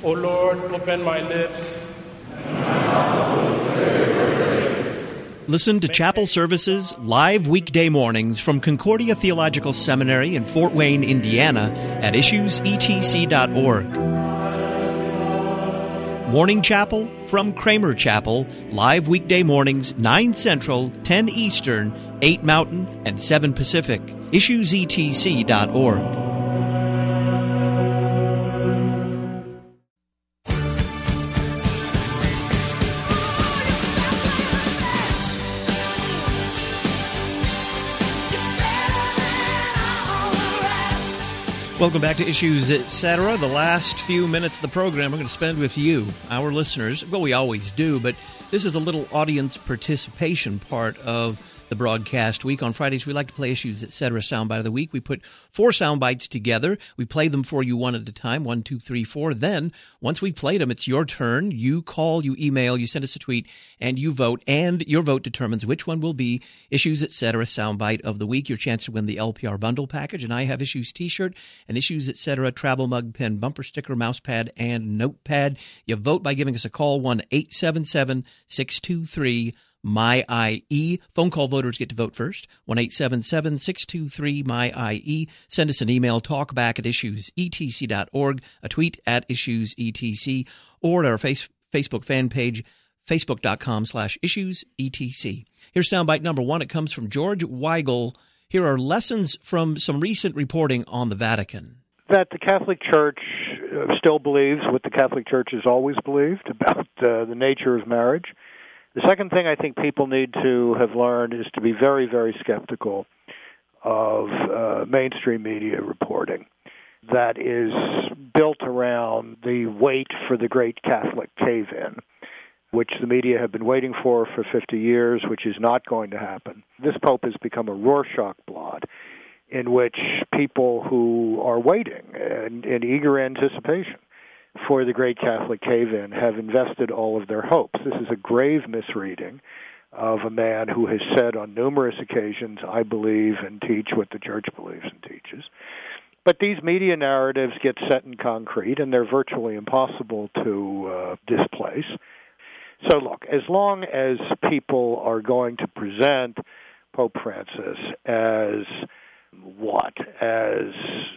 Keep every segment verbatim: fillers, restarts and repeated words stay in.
O Lord, open my lips. Listen to chapel services live weekday mornings from Concordia Theological Seminary in Fort Wayne, Indiana at issues e t c dot org. Morning Chapel from Kramer Chapel, live weekday mornings, nine Central, ten Eastern, eight Mountain, and seven Pacific. issues e t c dot org. Welcome back to Issues, et cetera. The last few minutes of the program we're going to spend with you, our listeners. Well, we always do, but this is a little audience participation part of the broadcast week. On Fridays, we like to play Issues, et cetera. Soundbite of the week. We put four sound bites together. We play them for you one at a time, one, two, three, four. Then, once we've played them, it's your turn. You call, you email, you send us a tweet, and you vote. And your vote determines which one will be Issues, et cetera. Soundbite of the week. Your chance to win the L P R bundle package. And I have Issues T-shirt, an Issues, et cetera. travel mug, pen, bumper sticker, mouse pad, and notepad. You vote by giving us a call, one eight seven seven, six two three, M Y I E. Phone call voters get to vote first. one eight seven seven, six two three, M Y I E. Send us an email, talkback at issues e t c dot org, a tweet at issues e t c, or at our face, Facebook fan page, facebook.com slash issues etc. Here's soundbite number one. It comes from George Weigel. Here are lessons from some recent reporting on the Vatican. That the Catholic Church still believes what the Catholic Church has always believed about uh, the nature of marriage. The second thing I think people need to have learned is to be very, very skeptical of uh, mainstream media reporting that is built around the wait for the great Catholic cave-in, which the media have been waiting for for fifty years, which is not going to happen. This Pope has become a Rorschach blot in which people who are waiting in, in eager anticipation for the great Catholic cave-in have invested all of their hopes. This is a grave misreading of a man who has said on numerous occasions, I believe and teach what the Church believes and teaches. But these media narratives get set in concrete, and they're virtually impossible to uh, displace. So look, as long as people are going to present Pope Francis as what? As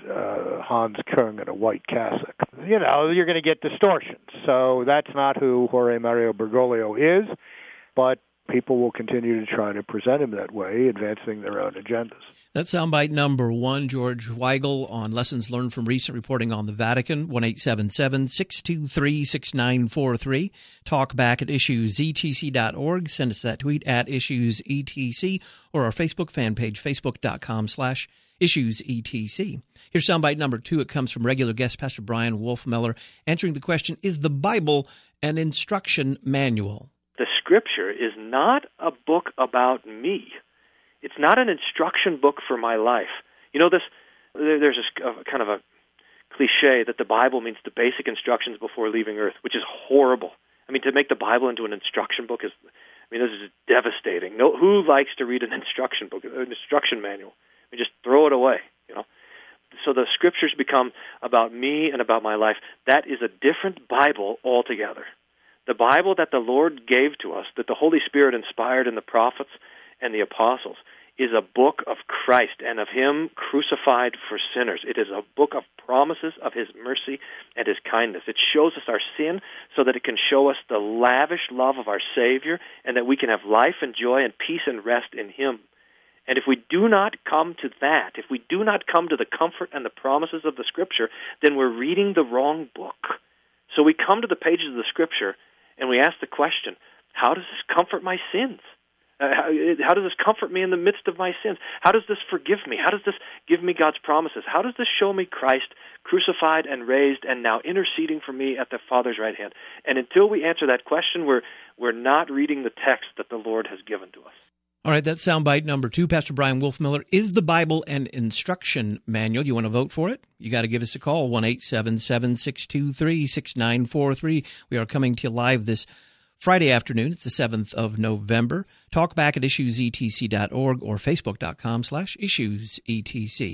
uh, Hans Kung in a white cassock. You know, you're going to get distortions. So that's not who Jorge Mario Bergoglio is, but people will continue to try to present him that way, advancing their own agendas. That's soundbite number one, George Weigel, on lessons learned from recent reporting on the Vatican, one eight seven seven, six two three, six nine four three. Talk back at issues e t c dot org. Send us that tweet at issues e t c or our Facebook fan page, facebook.com slash issues etc. Here's soundbite number two. It comes from regular guest Pastor Brian Wolfmueller answering the question, is the Bible an instruction manual? The Scripture is not a book about me. It's not an instruction book for my life. You know, this. There's this uh, kind of a cliche that the Bible means the basic instructions before leaving Earth, which is horrible. I mean, to make the Bible into an instruction book is, I mean, this is devastating. No, who likes to read an instruction book, an instruction manual? I mean, just throw it away, you know. So the Scriptures become about me and about my life. That is a different Bible altogether. The Bible that the Lord gave to us, that the Holy Spirit inspired in the prophets and the apostles, is a book of Christ and of Him crucified for sinners. It is a book of promises of His mercy and His kindness. It shows us our sin so that it can show us the lavish love of our Savior and that we can have life and joy and peace and rest in Him. And if we do not come to that, if we do not come to the comfort and the promises of the Scripture, then we're reading the wrong book. So we come to the pages of the Scripture and we ask the question, how does this comfort my sins? Uh, how, how does this comfort me in the midst of my sins? How does this forgive me? How does this give me God's promises? How does this show me Christ crucified and raised and now interceding for me at the Father's right hand? And until we answer that question, we're we're not reading the text that the Lord has given to us. All right, that's soundbite number two. Pastor Brian Wolfmueller, is the Bible an instruction manual? You want to vote for it? You got to give us a call, one eight seven seven, six two three, six nine four three. We are coming to you live this Friday afternoon. It's the seventh of November. Talk back at issues e t c dot org or facebook.com slash issues etc.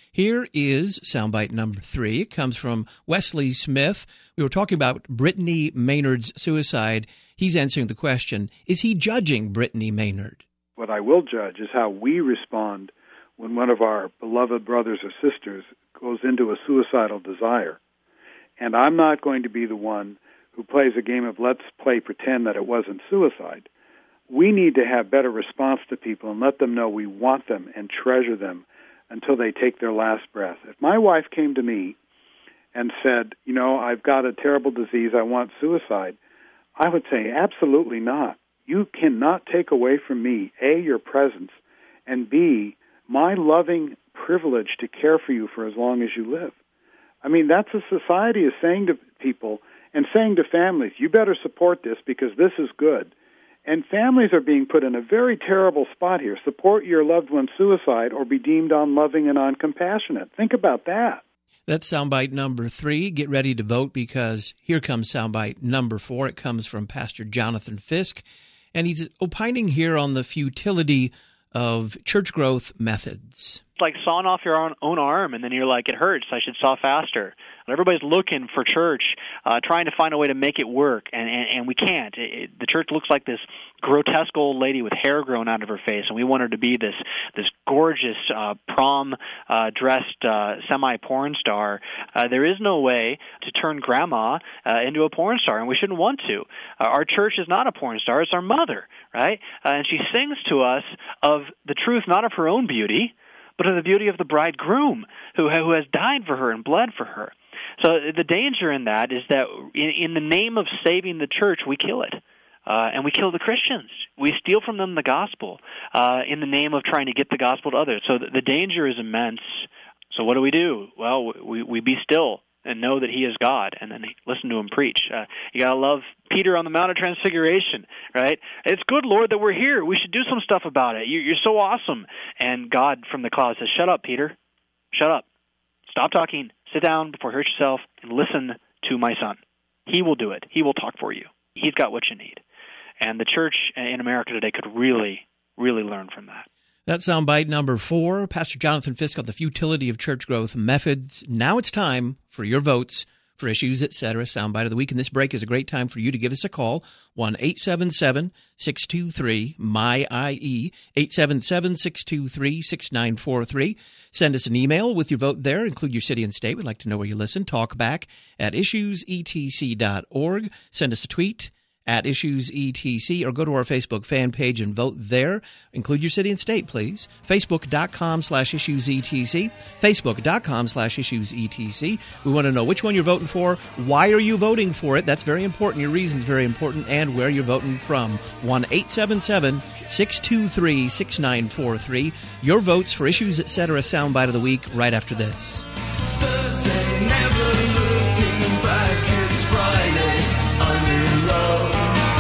Here is soundbite number three. It comes from Wesley Smith. We were talking about Brittany Maynard's suicide. He's answering the question, is he judging Brittany Maynard? What I will judge is how we respond when one of our beloved brothers or sisters goes into a suicidal desire. And I'm not going to be the one who plays a game of let's play pretend that it wasn't suicide. We need to have better response to people and let them know we want them and treasure them until they take their last breath. If my wife came to me and said, you know, I've got a terrible disease, I want suicide, I would say, absolutely not. You cannot take away from me, A, your presence, and B, my loving privilege to care for you for as long as you live. I mean, that's what society is saying to people and saying to families, you better support this because this is good. And families are being put in a very terrible spot here. Support your loved one's suicide or be deemed unloving and uncompassionate. Think about that. That's soundbite number three. Get ready to vote because here comes soundbite number four. It comes from Pastor Jonathan Fisk, and he's opining here on the futility of church growth methods. It's like sawing off your own, own arm, and then you're like, it hurts, I should saw faster. And everybody's looking for church, uh, trying to find a way to make it work, and, and, and we can't. It, it, the church looks like this grotesque old lady with hair growing out of her face, and we want her to be this this gorgeous uh, prom-dressed uh, uh, semi-porn star. Uh, there is no way to turn grandma uh, into a porn star, and we shouldn't want to. Uh, our church is not a porn star, it's our mother, right? Uh, and she sings to us of the truth not of her own beauty, but of the beauty of the bridegroom who who has died for her and bled for her. So the danger in that is that in, in the name of saving the church, we kill it. Uh, and we kill the Christians. We steal from them the gospel uh, in the name of trying to get the gospel to others. So the, the danger is immense. So what do we do? Well, we, we be still and know that he is God, and then listen to him preach. Uh, you got to love Peter on the Mount of Transfiguration, right? It's good, Lord, that we're here. We should do some stuff about it. You, you're so awesome. And God from the cloud says, shut up, Peter. Shut up. Stop talking. Sit down before you hurt yourself and listen to my son. He will do it. He will talk for you. He's got what you need. And the church in America today could really, really learn from that. That's soundbite number four. Pastor Jonathan Fisk on the futility of church growth methods. Now it's time for your votes for Issues, et cetera, soundbite of the week. And this break is a great time for you to give us a call, one eight seven seven, six two three, M Y I E, eight seven seven, six two three, six nine four three. Send us an email with your vote there. Include your city and state. We'd like to know where you listen. Talk back at issues e t c dot org. Send us a tweet at Issues E T C, or go to our Facebook fan page and vote there. Include your city and state, please. Facebook.com slash Issues ETC. Facebook.com slash Issues ETC. We want to know which one you're voting for. Why are you voting for it? That's very important. Your reason's very important. And where you're voting from. one eight seven seven, six two three, six nine four three. Your votes for Issues, et cetera, soundbite of the week right after this. Thursday, never looking back, it's Friday, I'm in love.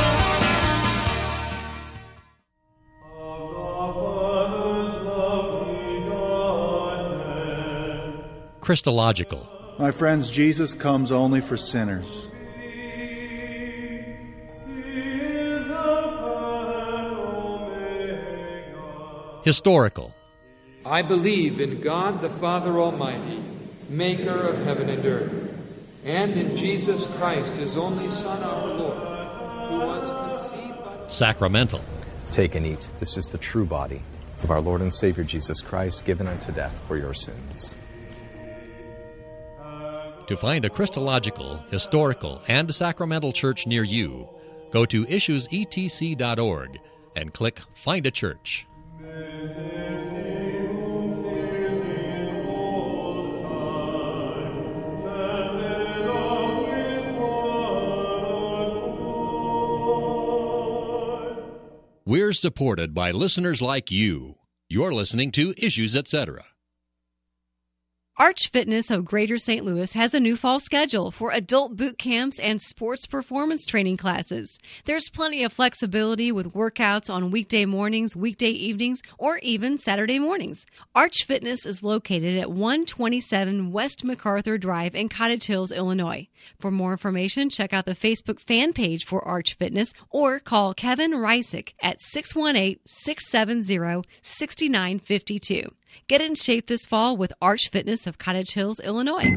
Christological. My friends, Jesus comes only for sinners. Historical. I believe in God the Father Almighty, maker of heaven and earth, and in Jesus Christ, his only Son, our Lord, who was conceived by... Sacramental. Take and eat. This is the true body of our Lord and Savior Jesus Christ, given unto death for your sins. To find a Christological, historical, and sacramental church near you, go to issues e t c dot org and click Find a Church. We're supported by listeners like you. You're listening to Issues, et cetera. Arch Fitness of Greater Saint Louis has a new fall schedule for adult boot camps and sports performance training classes. There's plenty of flexibility with workouts on weekday mornings, weekday evenings, or even Saturday mornings. Arch Fitness is located at one twenty-seven West MacArthur Drive in Cottage Hills, Illinois. For more information, check out the Facebook fan page for Arch Fitness or call Kevin Reisick at six one eight, six seven zero, six nine five two. Get in shape this fall with Arch Fitness of Cottage Hills, Illinois.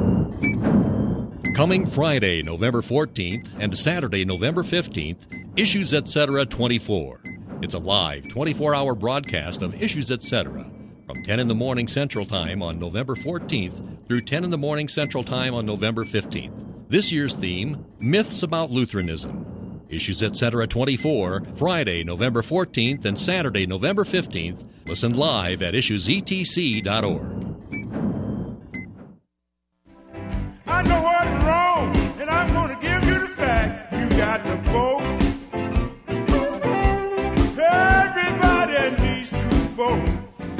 Coming Friday, November fourteenth, and Saturday, November fifteenth, Issues Etc. twenty-four. It's a live twenty-four hour broadcast of Issues Etc. from ten in the morning Central Time on November fourteenth through ten in the morning Central Time on November fifteenth. This year's theme, Myths About Lutheranism. Issues Etc. twenty-four, Friday, November fourteenth, and Saturday, November fifteenth. Listen live at issues e t c dot org. I know what's wrong, and I'm going to give you the fact. You got to vote. Everybody needs to vote.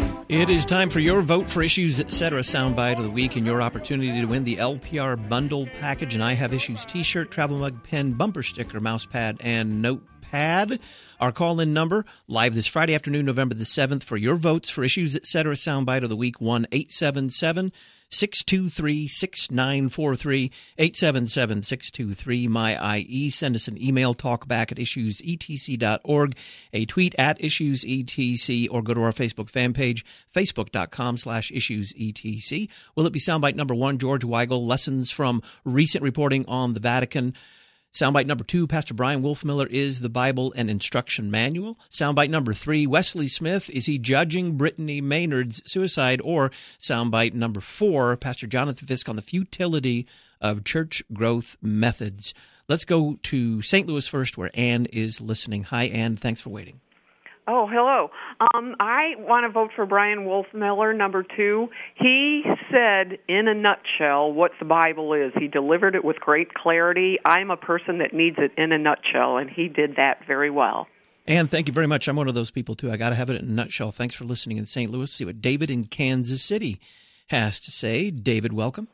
It is time for your vote for Issues Etc. soundbite of the week and your opportunity to win the L P R bundle package. And I have Issues t-shirt, travel mug, pen, bumper sticker, mouse pad, and notepad. Our call-in number, live this Friday afternoon, November the seventh, for your votes for Issues Etc. soundbite of the week, one eight seven seven, six two three, six nine four three, eight seven seven, six two three, M Y I E. Send us an email, talkback at issues e t c dot org, a tweet at issues e t c, or go to our Facebook fan page, facebook.com slash issues etc. Will it be soundbite number one, George Weigel, lessons from recent reporting on the Vatican? Soundbite number two, Pastor Brian Wolfmiller, is the Bible an instruction manual? Soundbite number three, Wesley Smith, is he judging Brittany Maynard's suicide? Or soundbite number four, Pastor Jonathan Fisk, on the futility of church growth methods. Let's go to Saint Louis first, where Ann is listening. Hi, Ann. Thanks for waiting. Oh, hello. Um, I want to vote for Brian Wolfmiller, number two. He said, in a nutshell, what the Bible is. He delivered it with great clarity. I'm a person that needs it in a nutshell, and he did that very well. Ann, thank you very much. I'm one of those people, too. I got to have it in a nutshell. Thanks for listening in Saint Louis. See what David in Kansas City has to say. David, welcome.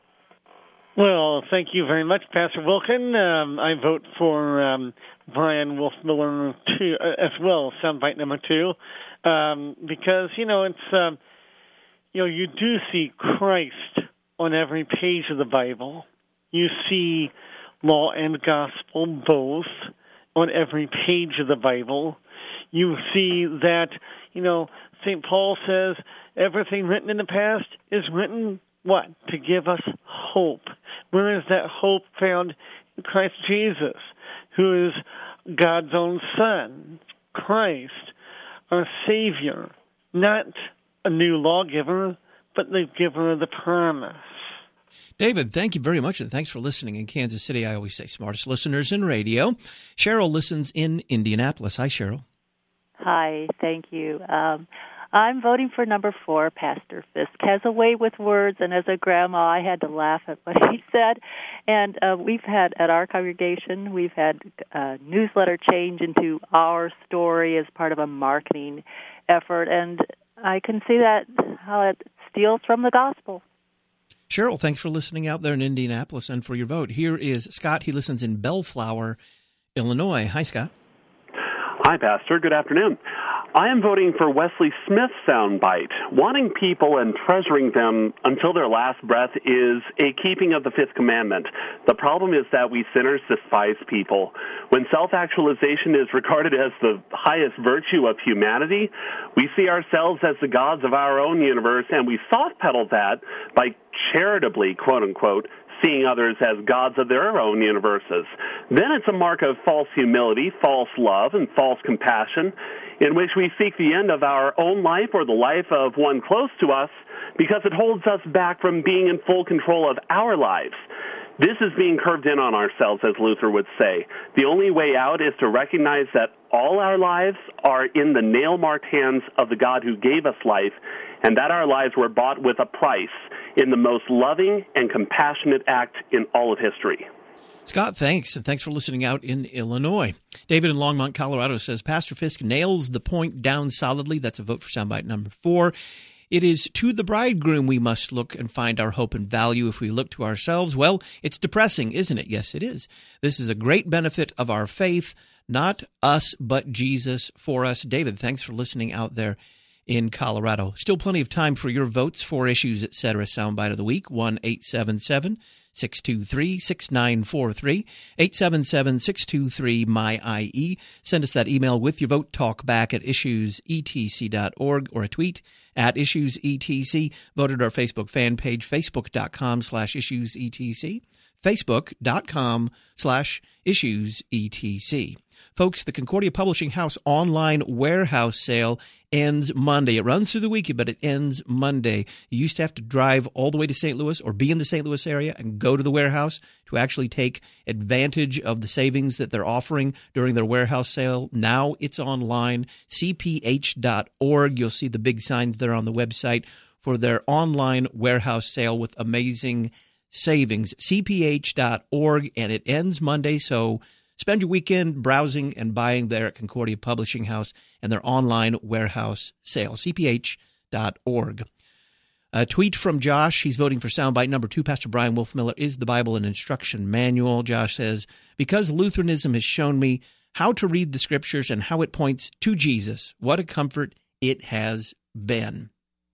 Well, thank you very much, Pastor Wilkin. Um, I vote for um, Brian Wolfmiller two, uh, as well, soundbite number two, um, because, you know, it's, um, you know, you do see Christ on every page of the Bible. You see law and gospel both on every page of the Bible. You see that, you know, Saint Paul says everything written in the past is written, what? To give us hope. Where is that hope found? In Christ Jesus, who is God's own Son, Christ, our Savior, not a new lawgiver, but the giver of the promise. David, thank you very much, and thanks for listening in Kansas City. I always say smartest listeners in radio. Cheryl listens in Indianapolis. Hi, Cheryl. Hi, thank you. Um, I'm voting for number four. Pastor Fisk has a way with words, and as a grandma, I had to laugh at what he said. And uh, we've had, at our congregation, we've had a newsletter change into Our Story as part of a marketing effort, and I can see that how it steals from the gospel. Cheryl, thanks for listening out there in Indianapolis and for your vote. Here is Scott. He listens in Bellflower, Illinois. Hi, Scott. Hi, Pastor. Good afternoon. I am voting for Wesley Smith's soundbite. Wanting people and treasuring them until their last breath is a keeping of the fifth commandment. The problem is that we sinners despise people. When self-actualization is regarded as the highest virtue of humanity, we see ourselves as the gods of our own universe, and we soft-pedal that by charitably, quote-unquote, seeing others as gods of their own universes. Then it's a mark of false humility, false love, and false compassion, in which we seek the end of our own life or the life of one close to us because it holds us back from being in full control of our lives. This is being curved in on ourselves, as Luther would say. The only way out is to recognize that all our lives are in the nail-marked hands of the God who gave us life, and that our lives were bought with a price in the most loving and compassionate act in all of history. Scott, thanks, and thanks for listening out in Illinois. David in Longmont, Colorado says, Pastor Fisk nails the point down solidly. That's a vote for soundbite number four. It is to the bridegroom we must look and find our hope and value. If we look to ourselves, well, it's depressing, isn't it? Yes, it is. This is a great benefit of our faith, not us, but Jesus for us. David, thanks for listening out there in Colorado. Still plenty of time for your votes for Issues Etc. Soundbite of the Week, one eight seven seven, six two three, six nine four three, eight seven seven, six two three, M Y I E. Send us that email with your vote, talk back at issues e t c dot org, or a tweet at issues e t c. Vote at our Facebook fan page, facebook.com slash issues etc, facebook.com slash issues etc. Folks, the Concordia Publishing House online warehouse sale ends Monday. It runs through the week, but it ends Monday. You used to have to drive all the way to Saint Louis or be in the Saint Louis area and go to the warehouse to actually take advantage of the savings that they're offering during their warehouse sale. Now it's online, c p h dot org. You'll see the big signs there on the website for their online warehouse sale with amazing savings, c p h dot org, and it ends Monday, so spend your weekend browsing and buying there at Concordia Publishing House and their online warehouse sale, c p h dot org. A tweet from Josh. He's voting for soundbite number two. Pastor Brian Wolfmueller, is the Bible an instruction manual? Josh says, because Lutheranism has shown me how to read the Scriptures and how it points to Jesus, what a comfort it has been.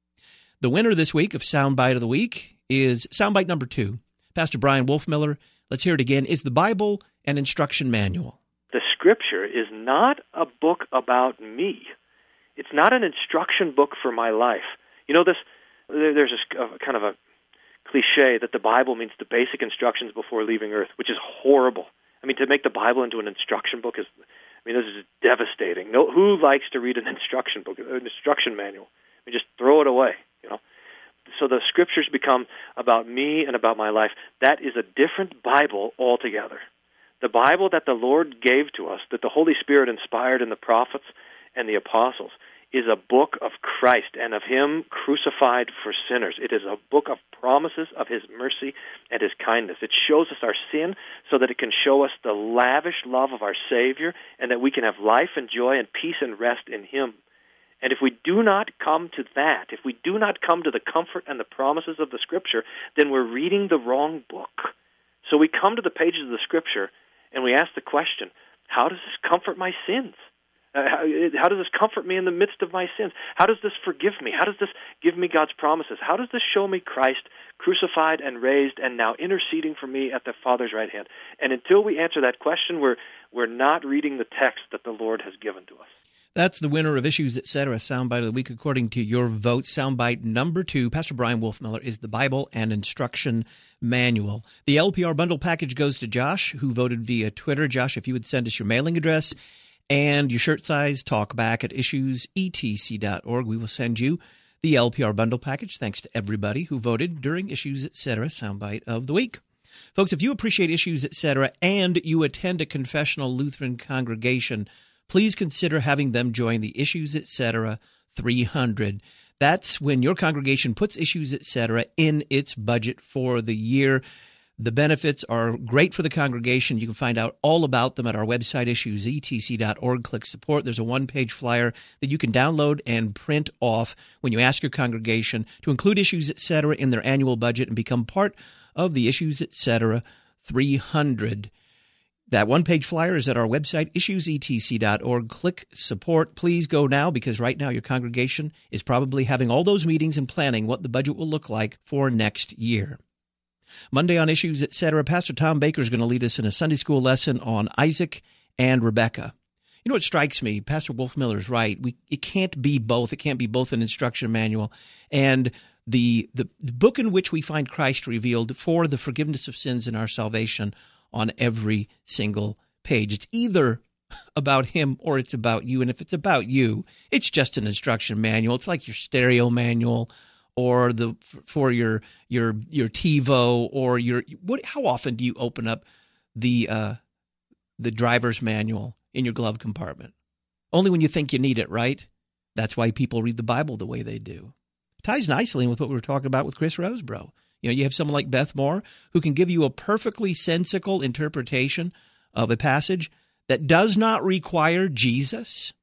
The winner this week of Soundbite of the Week is soundbite number two. Pastor Brian Wolfmueller, let's hear it again. Is the Bible an instruction manual? The Scripture is not a book about me. It's not an instruction book for my life. You know, this there's this uh, kind of a cliche that the Bible means the basic instructions before leaving Earth, which is horrible. I mean, to make the Bible into an instruction book is, I mean, this is devastating. No, who likes to read an instruction book, an instruction manual? I mean, just throw it away, you know. So the Scriptures become about me and about my life. That is a different Bible altogether. The Bible that the Lord gave to us, that the Holy Spirit inspired in the prophets and the apostles, is a book of Christ and of Him crucified for sinners. It is a book of promises of His mercy and His kindness. It shows us our sin so that it can show us the lavish love of our Savior and that we can have life and joy and peace and rest in Him. And if we do not come to that, if we do not come to the comfort and the promises of the Scripture, then we're reading the wrong book. So we come to the pages of the Scripture and we ask the question, how does this comfort my sins? Uh, how, how does this comfort me in the midst of my sins? How does this forgive me? How does this give me God's promises? How does this show me Christ crucified and raised and now interceding for me at the Father's right hand? And until we answer that question, we're we're not reading the text that the Lord has given to us. That's the winner of Issues Etc. Soundbite of the Week according to your vote. Soundbite number two, Pastor Brian Wolfmueller, is the Bible and Instruction Manual. The L P R bundle package goes to Josh, who voted via Twitter. Josh, if you would send us your mailing address and your shirt size, talk back at issues e t c dot org. We will send you the L P R bundle package. Thanks to everybody who voted during Issues Etc. Soundbite of the Week. Folks, if you appreciate Issues Etc. and you attend a confessional Lutheran congregation, please consider having them join the Issues Etc. three hundred. That's when your congregation puts Issues Etc. in its budget for the year. The benefits are great for the congregation. You can find out all about them at our website, issues e t c dot org. Click support. There's a one-page flyer that you can download and print off when you ask your congregation to include Issues Etc. in their annual budget and become part of the Issues Etc. three hundred. That one-page flyer is at our website, issues e t c dot org. Click support. Please go now, because right now your congregation is probably having all those meetings and planning what the budget will look like for next year. Monday on Issues Etc., Pastor Tom Baker is going to lead us in a Sunday school lesson on Isaac and Rebekah. You know what strikes me? Pastor Wolfmueller is right. We, it can't be both. It can't be both an instruction manual and the, the, the book in which we find Christ revealed for the forgiveness of sins and our salvation on every single page. It's either about Him or it's about you. And if it's about you, it's just an instruction manual. It's like your stereo manual or the for your your your TiVo or your what? How often do you open up the uh, the driver's manual in your glove compartment? Only when you think you need it, right? That's why people read the Bible the way they do. It ties nicely in with what we were talking about with Chris Rosebrough. You know, you have someone like Beth Moore who can give you a perfectly sensical interpretation of a passage that does not require Jesus.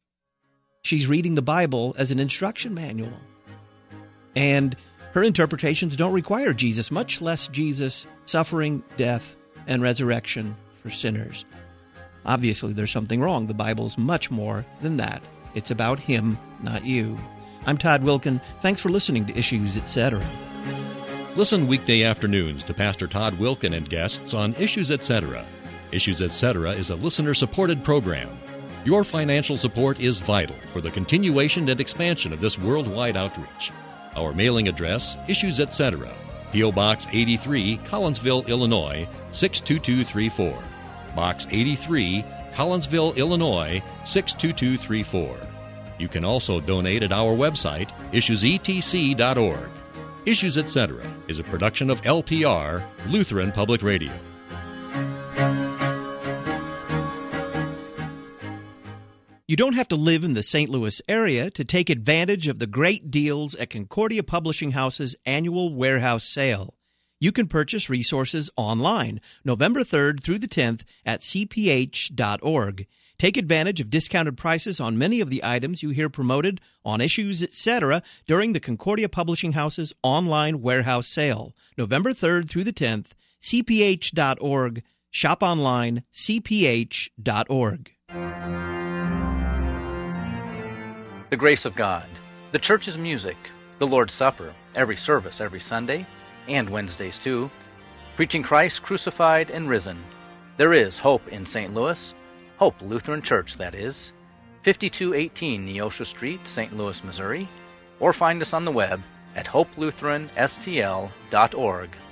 She's reading the Bible as an instruction manual. And her interpretations don't require Jesus, much less Jesus' suffering, death, and resurrection for sinners. Obviously, there's something wrong. The Bible's much more than that. It's about Him, not you. I'm Todd Wilken. Thanks for listening to Issues, et cetera. Listen weekday afternoons to Pastor Todd Wilken and guests on Issues, et cetera. Issues, et cetera is a listener-supported program. Your financial support is vital for the continuation and expansion of this worldwide outreach. Our mailing address, Issues, et cetera. P O. Box eighty-three, Collinsville, Illinois, six two two three four. Box eighty-three, Collinsville, Illinois, six two two three four. You can also donate at our website, issues e t c dot org. Issues, et cetera is a production of L P R, Lutheran Public Radio. You don't have to live in the Saint Louis area to take advantage of the great deals at Concordia Publishing House's annual warehouse sale. You can purchase resources online November third through the tenth at c p h dot org. Take advantage of discounted prices on many of the items you hear promoted on Issues, et cetera during the Concordia Publishing House's online warehouse sale, November third through the tenth, c p h dot org. Shop online, c p h dot org. The grace of God, the church's music, the Lord's Supper, every service every Sunday, and Wednesdays too, preaching Christ crucified and risen. There is hope in Saint Louis, Hope Lutheran Church, that is, fifty-two eighteen Neosho Street, Saint Louis, Missouri, or find us on the web at hope lutheran s t l dot org.